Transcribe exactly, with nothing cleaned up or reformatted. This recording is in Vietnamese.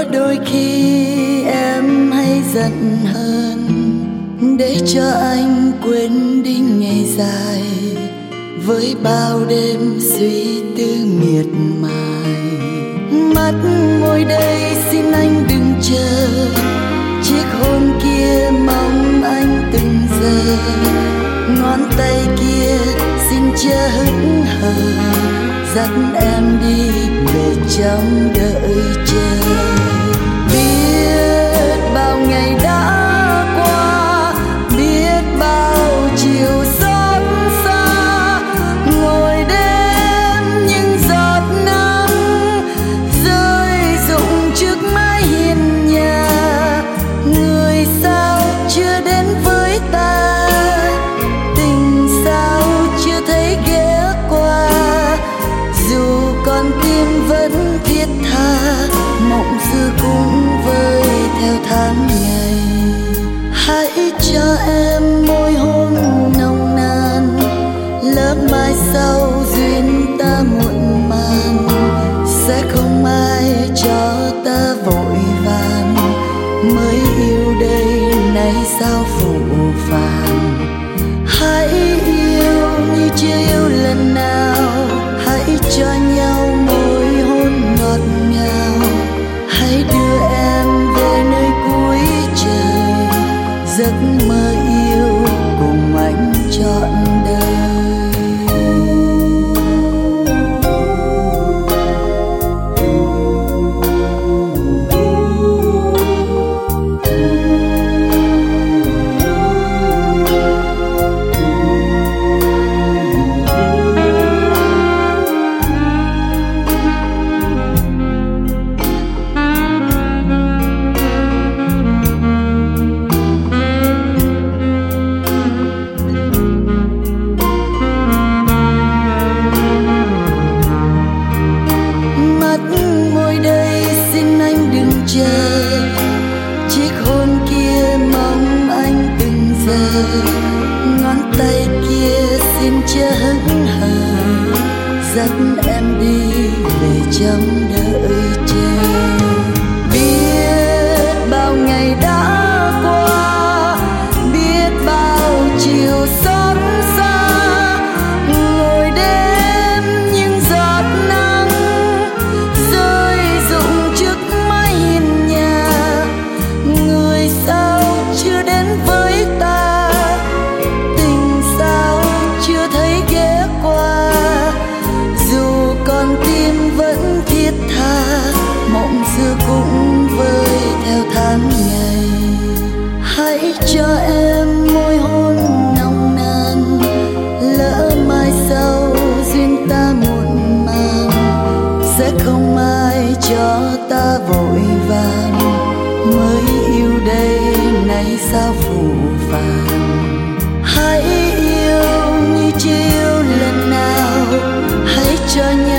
đôi khi em hay giận hơn để cho anh quên đi ngày dài với bao đêm suy tư miệt mài. Mắt ngồi đây xin anh đừng chờ, chiếc hôn kia mong anh từng giờ, ngón tay kia xin chớ hững hờ dắt em đi về trong đợi chờ. Biết bao ngày đã qua, biết bao chiều xót xa, ngồi đêm những giọt nắng rơi rụng trước mái hiên nhà. Người sao chưa đến với ta, tình sao chưa thấy ghé qua, dù con tim vẫn thiết tha, mộng xưa cũng vơi theo tháng ngày. Hãy cho em môi hôn nồng nàn, lỡ mai sau duyên ta muộn màng, sẽ không ai cho ta vội vàng, mới yêu đây nay sao phụ phàng. Hãy yêu như chưa yêu lần nào, hãy cho nhau môi hôn ngọt ngào, hãy đưa em về nơi cuối trời, giấc mơ yêu cùng anh trọn đời. Chiếc hôn kia mong anh từng giờ, ngón tay kia xin chớ hững hờ dắt em đi về trong đợi chờ. Biết bao ngày đã qua, biết bao chiều xót xa, ngồi đêm những giọt nắng rơi rụng trước mái hiên nhà. Người sao chưa đến với ta, tình sao chưa thấy ghé qua, dù con tim vẫn thiết tha, mộng xưa cũng vơi theo tháng ngày. Hãy cho em môi hôn nồng nàn, lỡ mai sau duyên ta muộn màng, sẽ không ai cho ta vội vàng, mới yêu đây nay sao phụ phàng. Hãy yêu như chưa yêu lần nào, hãy cho nhau